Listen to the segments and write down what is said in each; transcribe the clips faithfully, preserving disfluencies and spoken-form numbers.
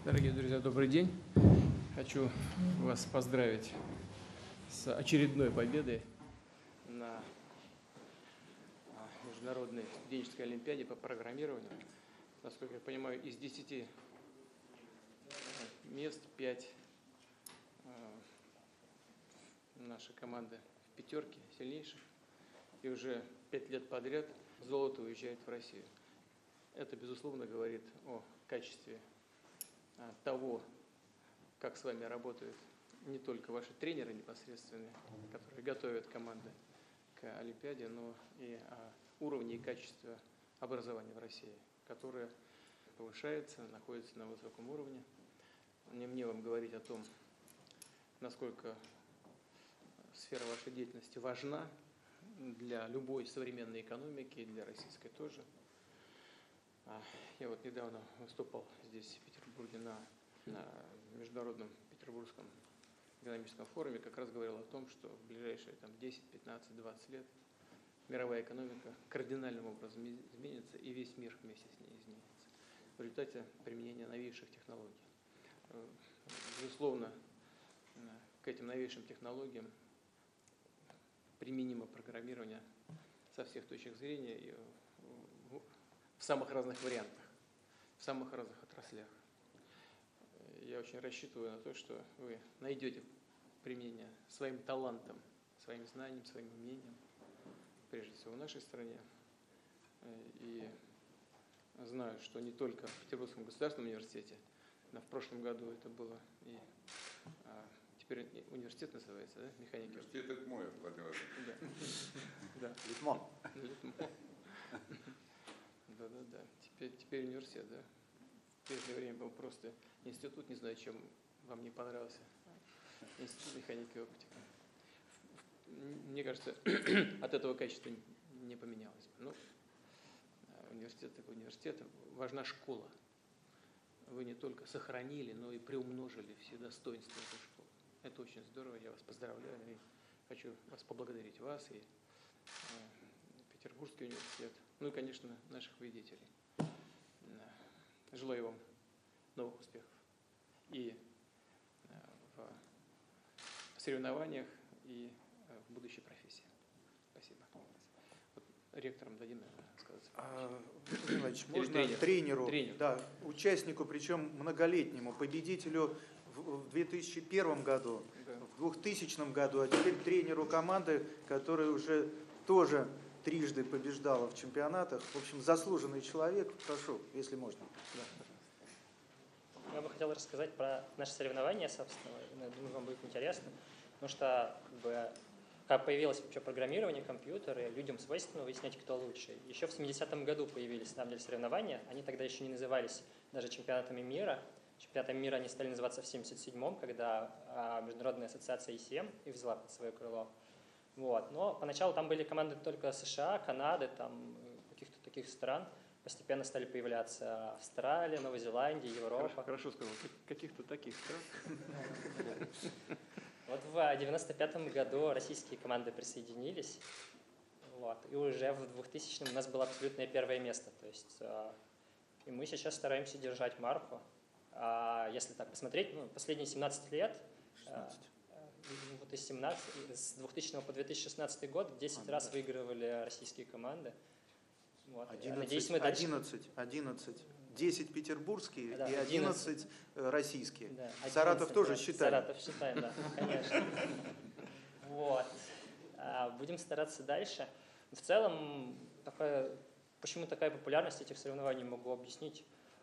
Дорогие друзья, добрый день. Хочу вас поздравить с очередной победой на Международной студенческой олимпиаде по программированию. Насколько я понимаю, из десяти мест пять нашей команды в пятерке сильнейших. И уже пять лет подряд золото уезжает в Россию. Это, безусловно, говорит о качестве того, как с вами работают не только ваши тренеры непосредственные, которые готовят команды к Олимпиаде, но и о уровне и качестве образования в России, которое повышается, находится на высоком уровне. Не мне вам говорить о том, насколько сфера вашей деятельности важна для любой современной экономики, и для российской тоже. Я вот недавно выступал здесь, в Петербурге, на, на Международном Петербургском экономическом форуме, как раз говорил о том, что в ближайшие там, десять, пятнадцать, двадцать лет мировая экономика кардинальным образом изменится, и весь мир вместе с ней изменится в результате применения новейших технологий. Безусловно, к этим новейшим технологиям применимо программирование со всех точек зрения и в самых разных вариантах, в самых разных отраслях. Я очень рассчитываю на то, что вы найдете применение своим талантам, своим знаниям, своим умениям, прежде всего в нашей стране. И знаю, что не только в Петербургском государственном университете, но в прошлом году это было и а, теперь университет называется, да, механики. Университет это мой, Владимир. Да. Литмон. Да-да-да. Теперь, теперь университет, да. В прежнее время был просто институт, не знаю, чем вам не понравился. Институт механики и оптики. Мне кажется, от этого качество не поменялось. Но университет такой университет. Важна школа. Вы не только сохранили, но и приумножили все достоинства этой школы. Это очень здорово, я вас поздравляю. И хочу вас поблагодарить, вас и Петербургский университет, ну и, конечно, наших победителей. Желаю вам новых успехов и в соревнованиях, и в будущей профессии. Спасибо. Вот ректорам дадим, наверное, сказать. А, Владимир можно тренер. тренеру, тренер. Да, участнику, причем многолетнему, победителю в две тысячи первом году, да. в двухтысячном году, а теперь тренеру команды, которая уже тоже трижды побеждала в чемпионатах. В общем, заслуженный человек. Прошу, если можно. Да. Я бы хотел рассказать про наши соревнования, собственно. Я думаю, вам будет интересно. Потому что, как бы, как появилось вообще программирование, компьютеры, людям свойственно выяснять, кто лучше. Еще в семидесятом году появились, на самом деле, соревнования. Они тогда еще не назывались даже чемпионатами мира. Чемпионатами мира они стали называться в семьдесят седьмом, когда Международная ассоциация и си эм их взяла под свое крыло. Вот. Но поначалу там были команды только США, Канады, там, каких-то таких стран. Постепенно стали появляться Австралия, Новая Зеландия, Европа. Хорошо, хорошо сказал, каких-то таких стран. Вот в девяносто пятом году российские команды присоединились. Вот. И уже в двухтысячном у нас было абсолютное первое место. То есть, и мы сейчас стараемся держать марку. А если так посмотреть, ну, последние семнадцать лет... шестнадцать. Вот из семнадцати, с двухтысячного по две тысячи шестнадцатый год десять а, раз да. выигрывали российские команды. Вот. одиннадцать, Надеюсь, мы дальше... одиннадцать, одиннадцать. десять петербургские да, и одиннадцать российские. Да, одиннадцать, Саратов тоже да, считаем. Саратов считаем, да, конечно. Вот. Будем стараться дальше. В целом, такая, почему такая популярность этих соревнований, могу объяснить.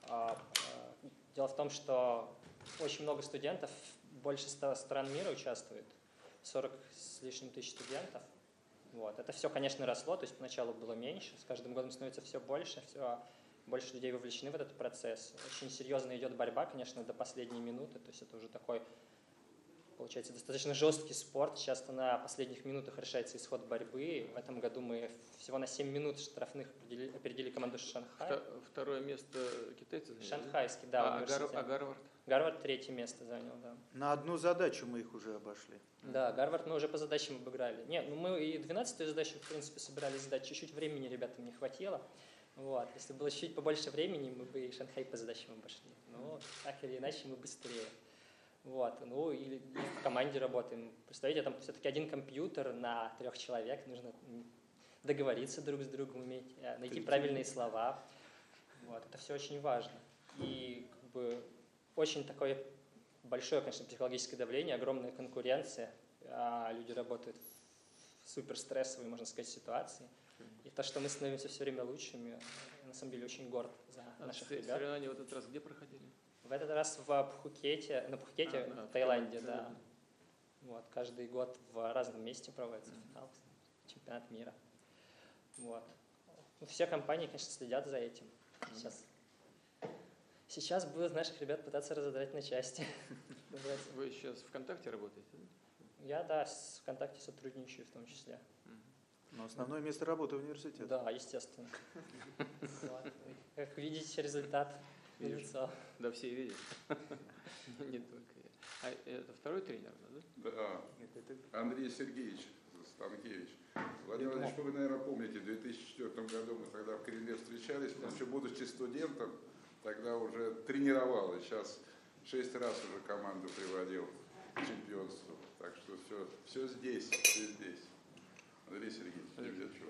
Дело в том, что очень много студентов, больше ста стран мира участвует, сорок с лишним тысяч студентов. Вот. Это все, конечно, росло, то есть поначалу было меньше, с каждым годом становится все больше, все больше людей вовлечены в этот процесс. Очень серьезно идет борьба, конечно, до последней минуты, то есть это уже такой, получается, достаточно жесткий спорт. Часто на последних минутах решается исход борьбы. В этом году мы всего на семь минут штрафных опередили, опередили команду Шанхай. Второе место китайцы заняли? Шанхайский, да. А, а Гарвард? Гарвард третье место занял, да. На одну задачу мы их уже обошли. Да, Гарвард мы уже по задачам обыграли. Нет, ну мы и двенадцатую задачу, в принципе, собирались сдать. Чуть-чуть времени ребятам не хватило. Вот. Если было чуть побольше времени, мы бы и Шанхай по задачам обошли. Но так или иначе мы быстрее. Вот. Ну и, и в команде работаем. Представляете, там все-таки один компьютер на трех человек. Нужно договориться друг с другом, уметь найти правильные слова. Вот. Это все очень важно. И как бы очень такое большое, конечно, психологическое давление, огромная конкуренция. А люди работают в суперстрессовой, можно сказать, ситуации. И то, что мы становимся все время лучшими, я на самом деле очень горд за А наших с- ребят. Соревнования в этот раз где проходили? В этот раз в Пхукете, на Пхукете, А, да, в Таиланде, в да. Таиланде. Вот, каждый год в разном месте проводится финал, чемпионат мира. Вот. Ну, все компании, конечно, следят за этим. Сейчас, сейчас будут наших ребят пытаться разодрать на части. Вы сейчас ВКонтакте работаете? Да? Я, да, с ВКонтакте сотрудничаю в том числе. Но основное место работы университет. Да, естественно. Вот. Как видите, результат Вижу. налицо. Да, все видят. Не только я. А это второй тренер, да? Да, Андрей Сергеевич Станкевич. Владимир Владимирович, вы, наверное, помните, в две тысячи четвёртом году мы тогда в Кремле встречались, но еще будучи студентом, тогда уже тренировал, и сейчас шесть раз уже команду приводил к чемпионству. Так что все, все здесь, все здесь. Андрей Сергеевич, Демьянчук.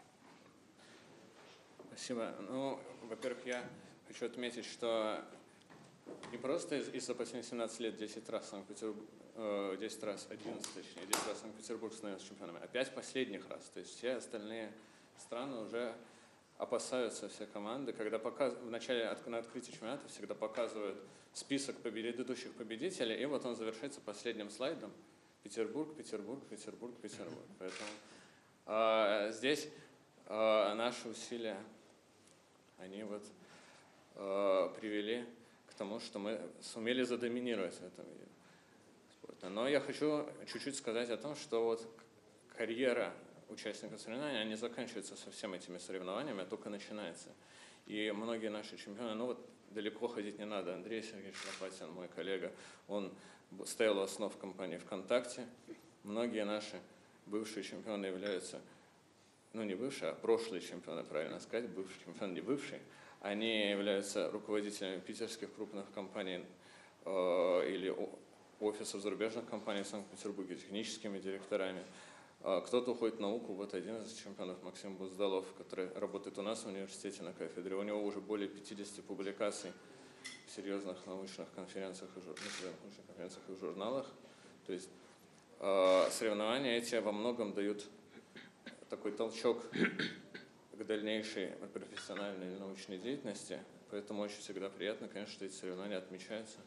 Спасибо. Ну, во-первых, я хочу отметить, что не просто из- из-за последних семнадцати лет десять раз Санкт-Петербург, э, десять раз, одиннадцать точнее, десять раз Санкт-Петербург становился чемпионом, а пять последних раз. То есть все остальные страны уже опасаются, все команды, когда показ... в начале от... на открытии чемпионата всегда показывают список предыдущих победителей, и вот он завершается последним слайдом. Петербург, Петербург, Петербург, Петербург. Поэтому э, здесь э, наши усилия, они вот э, привели к тому, что мы сумели задоминировать в этом виде спорта. Но я хочу чуть-чуть сказать о том, что вот карьера участников соревнований, она не заканчивается со всеми этими соревнованиями, а только начинается. И многие наши чемпионы, ну вот далеко ходить не надо. Андрей Сергеевич Лопатин, мой коллега, он стоял у основ компании ВКонтакте. Многие наши бывшие чемпионы являются, ну не бывшие, а прошлые чемпионы, правильно сказать, бывший чемпион, не бывший. Они являются руководителями питерских крупных компаний э, или офисов зарубежных компаний в Санкт-Петербурге, техническими директорами. Э, кто-то уходит в науку. Вот один из чемпионов, Максим Буздалов, который работает у нас в университете на кафедре. У него уже более пятидесяти публикаций в серьезных научных конференциях и, жур... научных конференциях и журналах. То есть э, соревнования эти во многом дают такой толчок к дальнейшей профессиональной или научной деятельности. Поэтому очень всегда приятно, конечно, что эти соревнования отмечаются.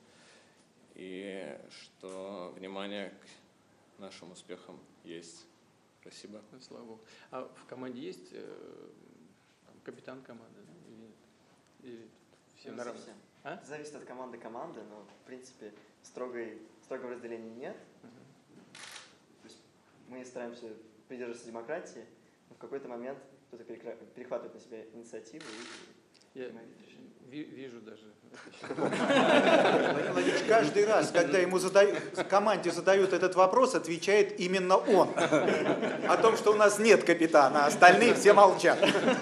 И что внимание к нашим успехам есть. Спасибо. Ну, слава Богу. А в команде есть э, там, капитан команды? Да? Или, или все Не на равных? совсем. А? Это зависит от команды команды, но в принципе строгой, строгого разделения нет. То есть мы стараемся придерживаться демократии, но в какой-то момент кто-то перекра- перехватывает на себя инициативу и Я принимает решение. ви- вижу даже. Владимир Владимирович каждый раз, когда ему задают, команде задают этот вопрос, отвечает именно он. О том, что у нас нет капитана, а остальные все молчат.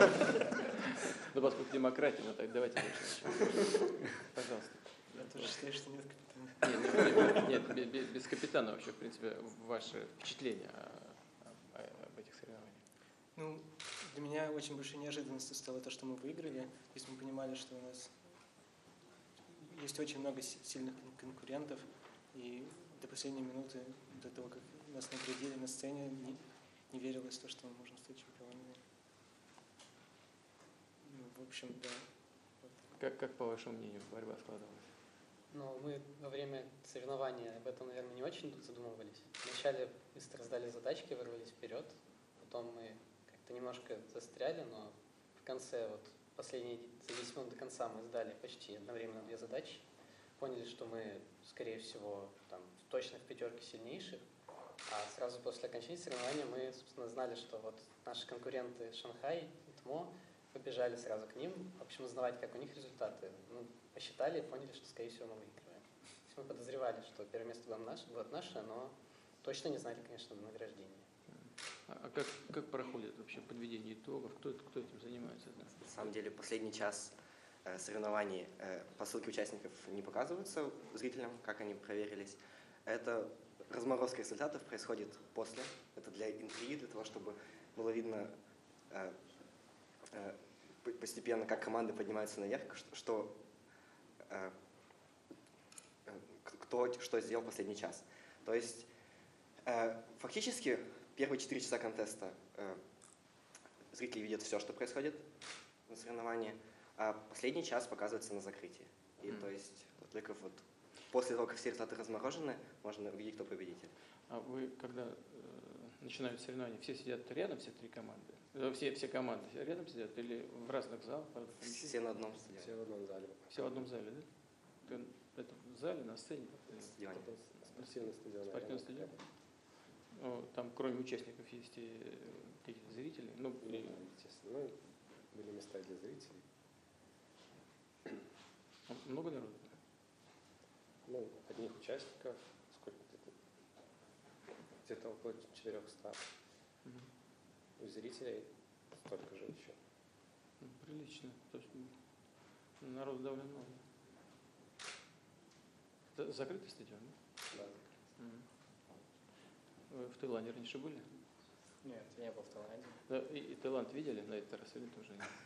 Ну, поскольку демократия, ну так давайте дальше. Пожалуйста. Я тоже считаю, что нет капитана. Нет, нет, нет, без, без капитана вообще, в принципе, ваши впечатления о- о- об этих соревнованиях. Ну, для меня очень большой неожиданностью стало то, что мы выиграли. То есть мы понимали, что у нас есть очень много си- сильных конкурентов. И до последней минуты, до того, как нас наградили на сцене, не, не верилось в то, что мы можем стать чемпионами. Ну, в общем, да. Как, как по вашему мнению, борьба складывалась? Ну, мы во время соревнования об этом, наверное, не очень задумывались. Вначале быстро сдали задачки, вырвались вперед. Потом мы как-то немножко застряли, но в конце, вот последние за десять минут до конца мы сдали почти одновременно две задачи. Поняли, что мы, скорее всего, там, точно в пятерке сильнейших. А сразу после окончания соревнования мы, собственно, знали, что вот наши конкуренты Шанхай и ТМО побежали сразу к ним, в общем, узнавать, как у них результаты. Ну, посчитали и поняли, что, скорее всего, мы выигрываем. То есть мы подозревали, что первое место было наше, будет наше, но точно не знали, конечно, до награждения. А а как, как проходит вообще подведение итогов? Кто, это- кто этим занимается? Да? На самом деле, последний час э, соревнований э, посылки участников не показываются зрителям, как они проверились. Это разморозка результатов происходит после. Это для интриги, для того, чтобы было видно э, э, п- постепенно, как команды поднимаются наверх, что, что, э, э, к- кто что сделал последний час. То есть э, фактически первые четыре часа контеста э, зрители видят все, что происходит на соревновании, а последний час показывается на закрытии. И Мгм. то есть вот только вот после того, как все результаты разморожены, можно увидеть, кто победитель. А вы, когда э, начинают соревнования, все сидят рядом, все три команды? Э, Все, все команды рядом сидят или в разных залах? в разных помещениях? Все на одном стадионе. Все в одном зале. Все в одном зале, да? Ты- Это в зале, на сцене? Э, Стадионе. Это спортивный стадион. Спортивный арена. стадион? Ну, там кроме участников есть и э, какие-то зрители? Ну, Ну, и- естественно. Ну, были места для зрителей. а много народу? Ну, одних участников, сколько где-то, где-то около четырехсот. Мгм. У зрителей столько же еще. Ну, прилично. То есть м, народу довольно много. Это закрытый стадион, да? Да. Мгм. Вы в Таиланде раньше были? Нет, я не был в Таиланде. Да, и, и Таиланд видели на этот раз или тоже нет?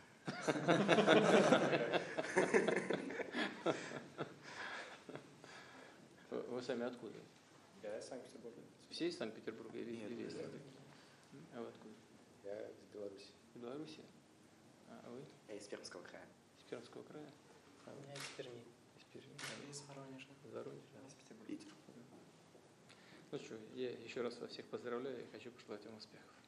Вы вы сами откуда? Я из Санкт-Петербурга. Все из Санкт-Петербурга или Нет, или из нет. М, А вы откуда? Я из Беларуси. Из Беларуси? А вы Я из Пермского края. из Пермского края? А вы Я из Перми. из Перми? Из Воронежа. Из Воронежа? Из Петербурга. Питер. Ну что, я еще раз вас всех поздравляю и хочу пожелать вам успехов.